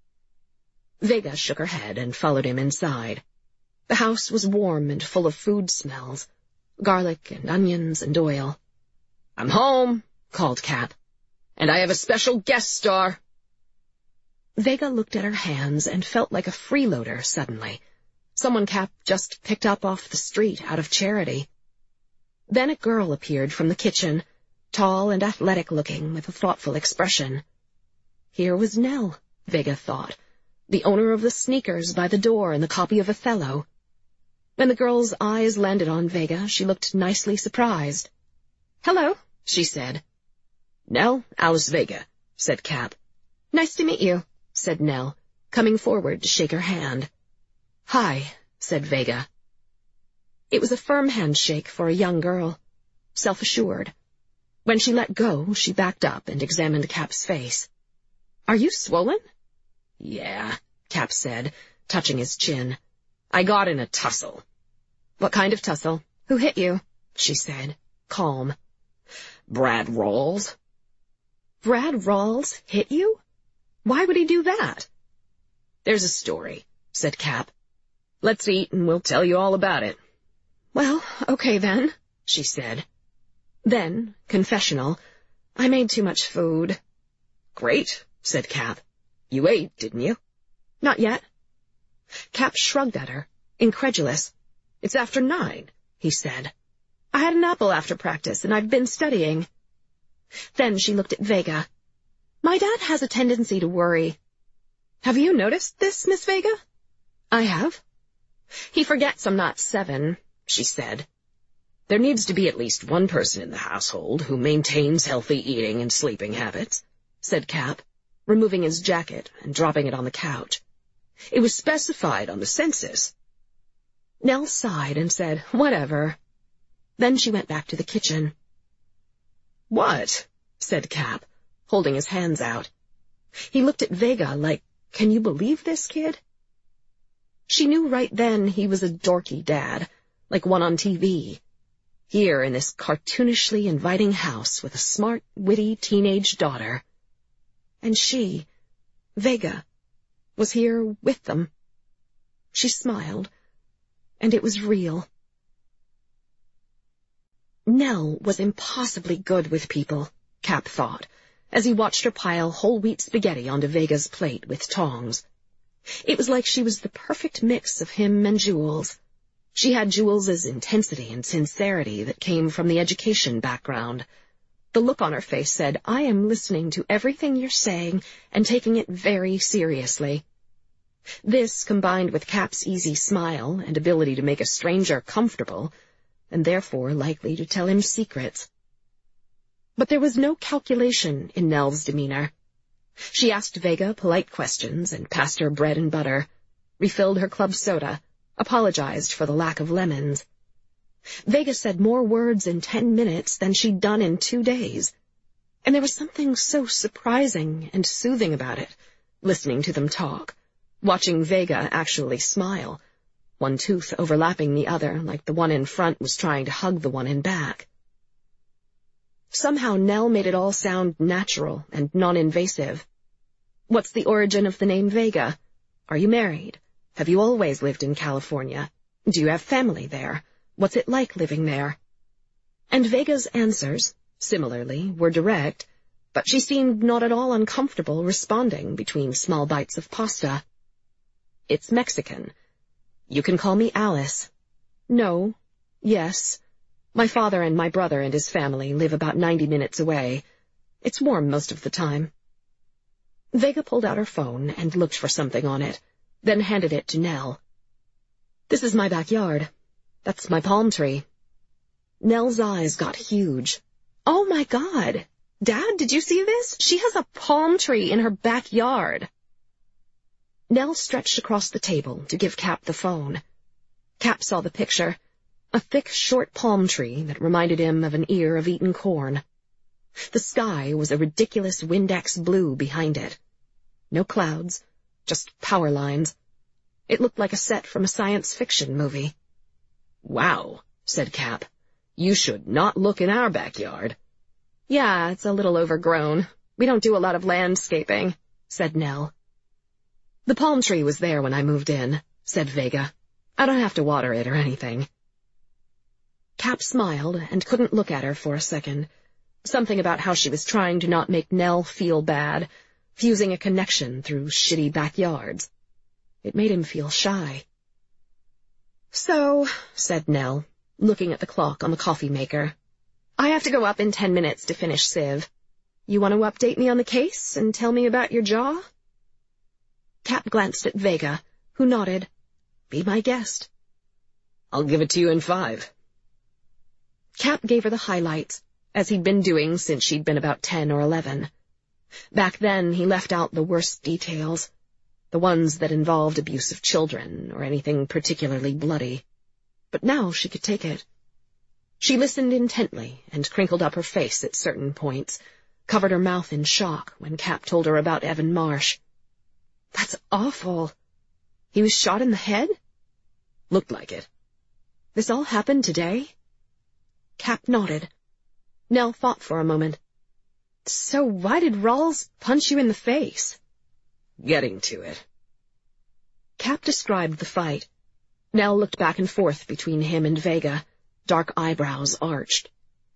Vega shook her head and followed him inside. The house was warm and full of food smells, garlic and onions and oil. I'm home, called Cap, and I have a special guest star. Vega looked at her hands and felt like a freeloader suddenly, someone Cap just picked up off the street out of charity. Then a girl appeared from the kitchen, tall and athletic-looking with a thoughtful expression. Here was Nell, Vega thought, the owner of the sneakers by the door and the copy of Othello. When the girl's eyes landed on Vega, she looked nicely surprised. "Hello," she said. "Nell, Alice Vega," said Cap. "Nice to meet you," said Nell, coming forward to shake her hand. "Hi," said Vega. It was a firm handshake for a young girl, self-assured. When she let go, she backed up and examined Cap's face. "Are you swollen?" "Yeah," Cap said, touching his chin. "I got in a tussle." "What kind of tussle? Who hit you?" she said, calm. "Brad Rawls." "Brad Rawls hit you? Why would he do that?" "There's a story," said Cap. "Let's eat and we'll tell you all about it." "Well, okay then," she said. Then, confessional, "I made too much food." "Great," said Cap. "You ate, didn't you?" "Not yet." Cap shrugged at her, incredulous. "It's after nine," he said. "I had an apple after practice, and I've been studying." Then she looked at Vega. "My dad has a tendency to worry. Have you noticed this, Miss Vega?" "I have." "He forgets I'm not seven," she said. "There needs to be at least one person in the household who maintains healthy eating and sleeping habits," said Cap, removing his jacket and dropping it on the couch. "It was specified on the census." Nell sighed and said, "Whatever." Then she went back to the kitchen. "What?" said Cap, holding his hands out. He looked at Vega like, "Can you believe this kid?" She knew right then he was a dorky dad, like one on T V. Here in this cartoonishly inviting house with a smart, witty teenage daughter. And she, Vega, was here with them. She smiled, and it was real. Nell was impossibly good with people, Cap thought, as he watched her pile whole wheat spaghetti onto Vega's plate with tongs. It was like she was the perfect mix of him and Jules. She had Jules's intensity and sincerity that came from the education background. The look on her face said, "I am listening to everything you're saying and taking it very seriously." This, combined with Cap's easy smile and ability to make a stranger comfortable, and therefore likely to tell him secrets. But there was no calculation in Nell's demeanor. She asked Vega polite questions and passed her bread and butter, refilled her club soda, apologized for the lack of lemons. Vega said more words in ten minutes than she'd done in two days, and there was something so surprising and soothing about it, listening to them talk, watching Vega actually smile, one tooth overlapping the other like the one in front was trying to hug the one in back. Somehow Nell made it all sound natural and non-invasive. What's the origin of the name Vega? Are you married? Have you always lived in California? Do you have family there? What's it like living there? And Vega's answers, similarly, were direct, but she seemed not at all uncomfortable responding between small bites of pasta. It's Mexican. You can call me Alice. No. Yes. My father and my brother and his family live about ninety minutes away. It's warm most of the time. Vega pulled out her phone and looked for something on it, then handed it to Nell. This is my backyard. That's my palm tree. Nell's eyes got huge. Oh my God! Dad, did you see this? She has a palm tree in her backyard. Nell stretched across the table to give Cap the phone. Cap saw the picture, a thick, short palm tree that reminded him of an ear of eaten corn. The sky was a ridiculous Windex blue behind it. No clouds, just power lines. It looked like a set from a science fiction movie. Wow, said Cap. You should not look in our backyard. Yeah, it's a little overgrown. We don't do a lot of landscaping, said Nell. The palm tree was there when I moved in, said Vega. I don't have to water it or anything. Cap smiled and couldn't look at her for a second. Something about how she was trying to not make Nell feel bad, fusing a connection through shitty backyards. It made him feel shy. So, said Nell, looking at the clock on the coffee maker, I have to go up in ten minutes to finish Civ. You want to update me on the case and tell me about your jaw? Cap glanced at Vega, who nodded. Be my guest. I'll give it to you in five. Cap gave her the highlights, as he'd been doing since she'd been about ten or eleven. Back then, he left out the worst details, the ones that involved abuse of children or anything particularly bloody. But now she could take it. She listened intently and crinkled up her face at certain points, covered her mouth in shock when Cap told her about Evan Marsh. That's awful. He was shot in the head? Looked like it. This all happened today? Cap nodded. Nell thought for a moment. So why did Rawls punch you in the face? Getting to it. Cap described the fight. Nell looked back and forth between him and Vega, dark eyebrows arched.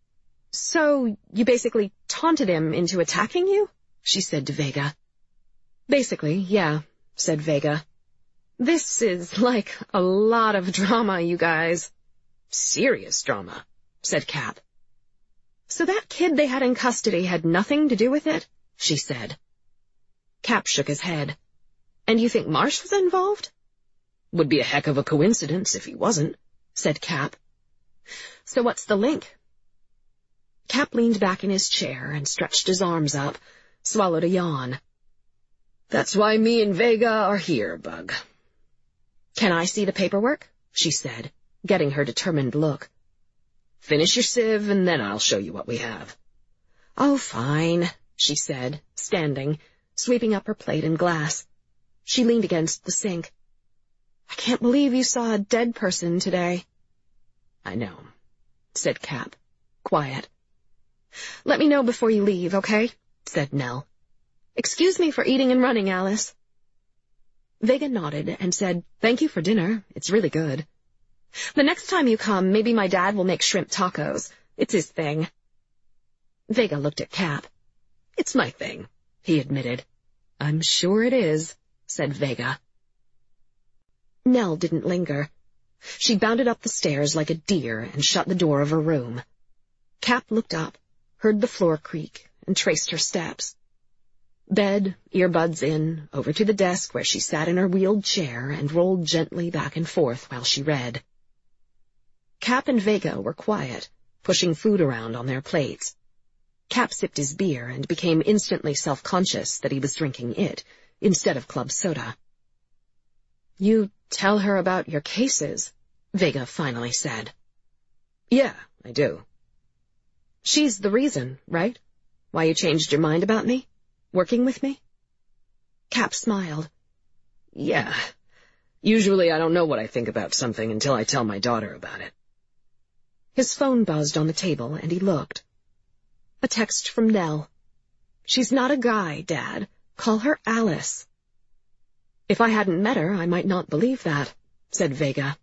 So you basically taunted him into attacking you? She said to Vega. Basically, yeah, said Vega. This is like a lot of drama, you guys. Serious drama, said Cap. So that kid they had in custody had nothing to do with it? She said. Cap shook his head. And you think Marsh was involved? Would be a heck of a coincidence if he wasn't, said Cap. So what's the link? Cap leaned back in his chair and stretched his arms up, swallowed a yawn. That's why me and Vega are here, Bug. Can I see the paperwork? She said, getting her determined look. Finish your Civ, and then I'll show you what we have. Oh, fine, she said, standing, sweeping up her plate and glass. She leaned against the sink. I can't believe you saw a dead person today. I know, said Cap, quiet. Let me know before you leave, okay? Said Nell. Excuse me for eating and running, Alice. Vega nodded and said, Thank you for dinner. It's really good. The next time you come, maybe my dad will make shrimp tacos. It's his thing. Vega looked at Cap. It's my thing, he admitted. I'm sure it is, said Vega. Nell didn't linger. She bounded up the stairs like a deer and shut the door of her room. Cap looked up, heard the floor creak, and traced her steps. Bed, earbuds in, over to the desk where she sat in her wheeled chair and rolled gently back and forth while she read. Cap and Vega were quiet, pushing food around on their plates. Cap sipped his beer and became instantly self-conscious that he was drinking it, instead of club soda. You tell her about your cases, Vega finally said. Yeah, I do. She's the reason, right? Why you changed your mind about me? Working with me? Cap smiled. Yeah. Usually I don't know what I think about something until I tell my daughter about it. His phone buzzed on the table, and he looked. A text from Nell. "She's not a guy, Dad. Call her Alice." "If I hadn't met her, I might not believe that," said Vega.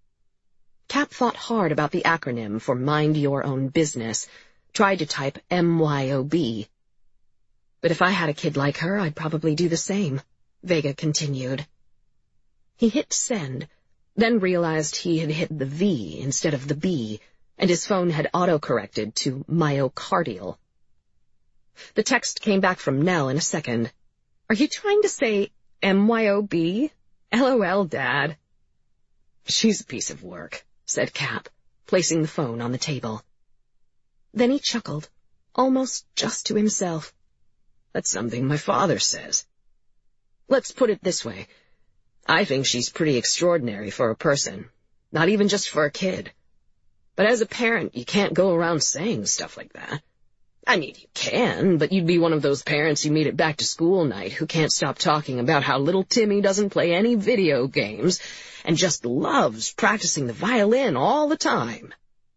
Cap thought hard about the acronym for Mind Your Own Business, tried to type M Y O B. "But if I had a kid like her, I'd probably do the same," Vega continued. He hit send, then realized he had hit the V instead of the B, and his phone had auto-corrected to myocardial. The text came back from Nell in a second. "Are you trying to say M Y O B? LOL, Dad." "She's a piece of work," said Cap, placing the phone on the table. Then he chuckled, almost just to himself. "That's something my father says. Let's put it this way. I think she's pretty extraordinary for a person, not even just for a kid. But as a parent, you can't go around saying stuff like that. I mean, you can, but you'd be one of those parents you meet at back-to-school night who can't stop talking about how little Timmy doesn't play any video games and just loves practicing the violin all the time."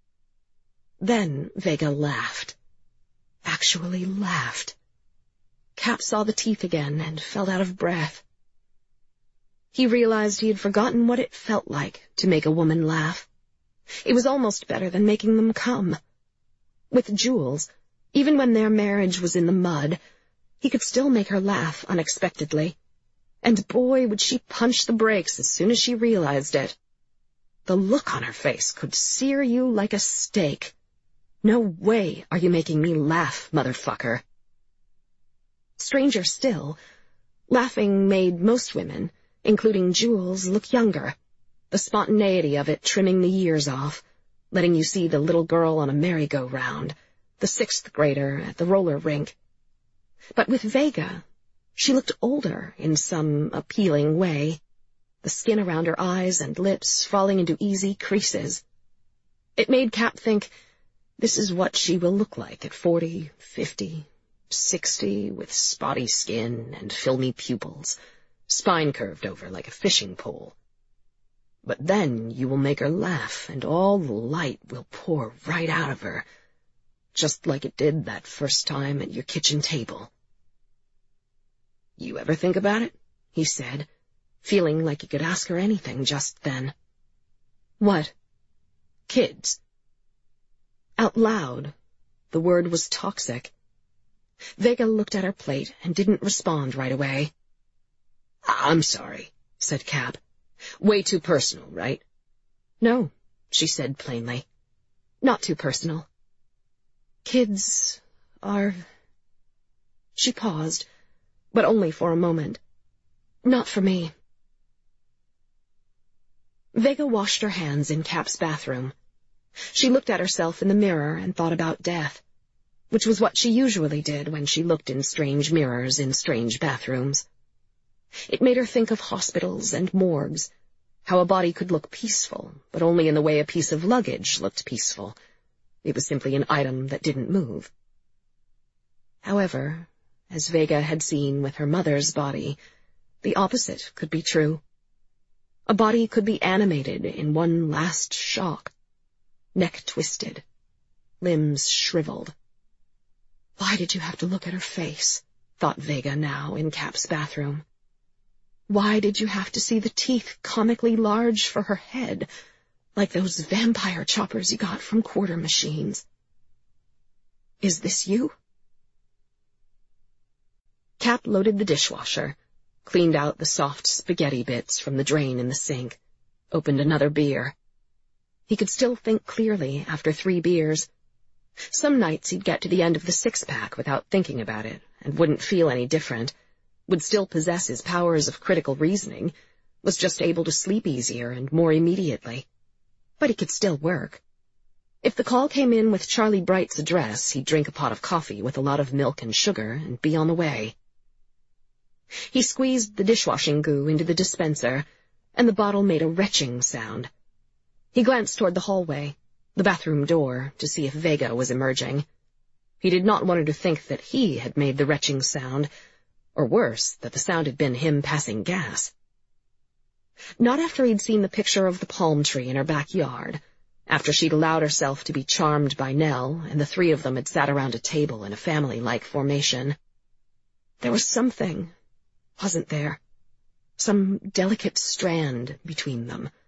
Then Vega laughed. Actually laughed. Cap saw the teeth again and felt out of breath. He realized he had forgotten what it felt like to make a woman laugh. It was almost better than making them come. With Jules, even when their marriage was in the mud, he could still make her laugh unexpectedly. And boy, would she punch the brakes as soon as she realized it. The look on her face could sear you like a steak. "No way are you making me laugh, motherfucker." Stranger still, laughing made most women, including Jules, look younger, the spontaneity of it trimming the years off, letting you see the little girl on a merry-go-round, the sixth grader at the roller rink. But with Vega, she looked older in some appealing way, the skin around her eyes and lips falling into easy creases. It made Cap think, this is what she will look like at forty, fifty, sixty, with spotty skin and filmy pupils, spine curved over like a fishing pole. But then you will make her laugh, and all the light will pour right out of her, just like it did that first time at your kitchen table. "You ever think about it?" he said, feeling like he could ask her anything just then. "What?" "Kids." Out loud, the word was toxic. Vega looked at her plate and didn't respond right away. "I'm sorry," said Cap. "Way too personal, right?" "No," she said plainly. "Not too personal. Kids are—" She paused, but only for a moment. "Not for me." Vega washed her hands in Cap's bathroom. She looked at herself in the mirror and thought about death, which was what she usually did when she looked in strange mirrors in strange bathrooms. It made her think of hospitals and morgues, how a body could look peaceful, but only in the way a piece of luggage looked peaceful. It was simply an item that didn't move. However, as Vega had seen with her mother's body, the opposite could be true. A body could be animated in one last shock, neck twisted, limbs shriveled. Why did you have to look at her face? Thought Vega now in Cap's bathroom. Why did you have to see the teeth comically large for her head, like those vampire choppers you got from quarter machines? Is this you? Cap loaded the dishwasher, cleaned out the soft spaghetti bits from the drain in the sink, opened another beer. He could still think clearly after three beers. Some nights he'd get to the end of the six-pack without thinking about it, and wouldn't feel any different, would still possess his powers of critical reasoning, was just able to sleep easier and more immediately. But he could still work. If the call came in with Charlie Bright's address, he'd drink a pot of coffee with a lot of milk and sugar and be on the way. He squeezed the dishwashing goo into the dispenser, and the bottle made a retching sound. He glanced toward the hallway, the bathroom door, to see if Vega was emerging. He did not want her to think that he had made the retching sound, or worse, that the sound had been him passing gas. Not after he'd seen the picture of the palm tree in her backyard, after she'd allowed herself to be charmed by Nell, and the three of them had sat around a table in a family-like formation. There was something, wasn't there? Some delicate strand between them,